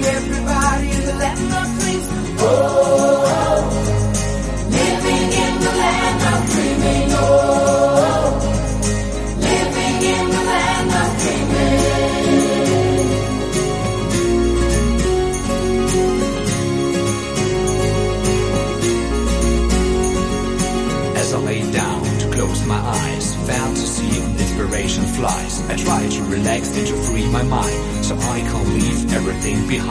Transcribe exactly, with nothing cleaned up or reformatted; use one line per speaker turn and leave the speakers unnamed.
everybody in the land of dreams. Oh, living in the land of dreaming. Oh, living in the land of dreaming.
As I lay down to close my eyes, fantasy and inspiration flies. I try to relax and to free my mind, so I can leave everything behind.